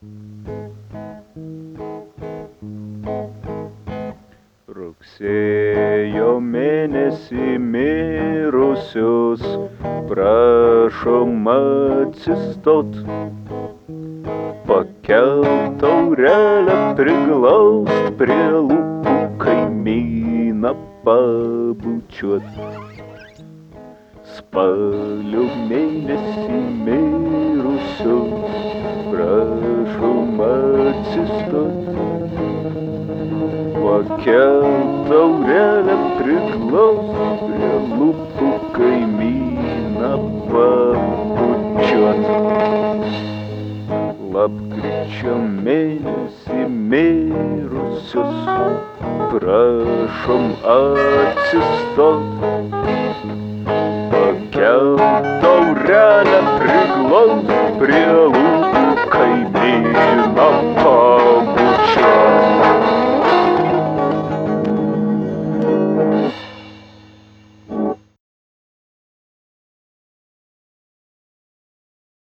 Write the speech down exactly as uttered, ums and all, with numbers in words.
Rugsėjo mėnesį mirusius prašom atsistot, pakelt taurelę, priglaust prie lūpų, kaimyną pabučiuot. Spalio mėnesį mirusius prašom atsistot, pakelt taurelę, priglaust prie lūpų, kaimyną pabučiuot. Lapkričio mėnesį mirusius prašom atsistot, pakelt taurelę, priglaust prie lūpų,